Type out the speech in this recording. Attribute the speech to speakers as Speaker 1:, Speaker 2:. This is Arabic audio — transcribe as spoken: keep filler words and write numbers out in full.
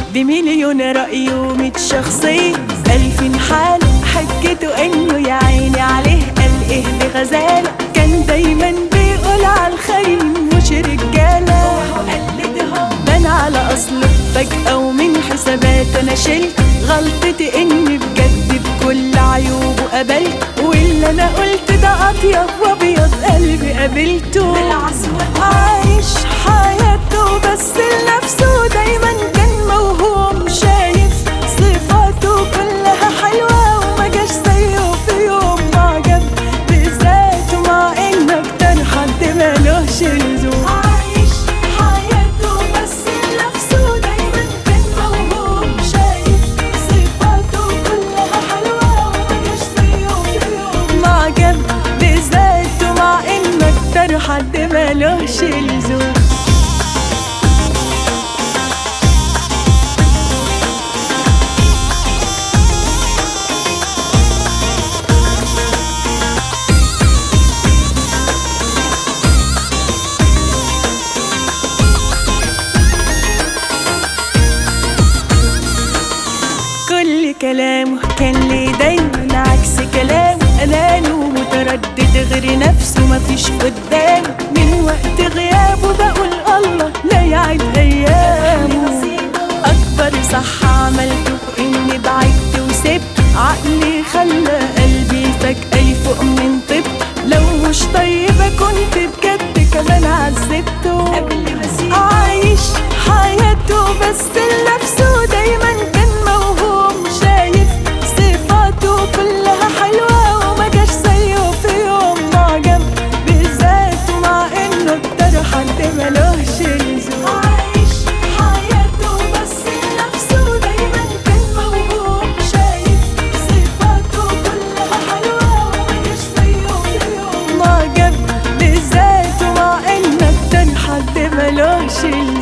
Speaker 1: بمليون رأي ومية شخصية ألفين حالة حكيته إنه يا عيني عليه قال إيه بغزالة. كان دايما بيقول عالخير مش رجالة وقلدهم بان على أصله فجأة ومن حسابات أنا شلت غلطتي إني بجد بكل عيوبه قبلت. واللي أنا قلت ده أطيب وأبيض قلبي قابلته بالعصوة. عايش حياته بس لنفسه دايما كان موهوم شايف صفاته كلها حلوة ومجاش زيه في يوم معجب بذاته مع إنه أكتر حد مالوش لزوم. عايش حياته بس لنفسه دايما كان موهوم شايف صفاته كلها حلوة ومجاش زيه في يوم معجب بذاته مع إنه أكتر حد مالوش لزوم. كل كلامه كان لي دايما عكس كلامه. أناني ومتردد غير نفسه مفيش قدامه. من وقت غيابه بقول الله لا يعيد أيامه. أكبر صح عملته إني بعدت وسبت عقلي خلى قلبي فجأة يفوق من طبت. لو مش طيبة كنت بجد كمان عذبته قبل ما أسيبه. عايش حياته بس لنفسه دايما كان موهوم شايف صفاته كلها حلوة ومجاش زيه في يوم معجب بذاته مع إنه أكتر حد مالوش لزوم. عايش حياته بس لنفسه دايما كان موهوم شايف صفاته كلها حلوة ومجاش زيه في يوم معجب بذاته مع إنه أكتر حد مالوش لزوم.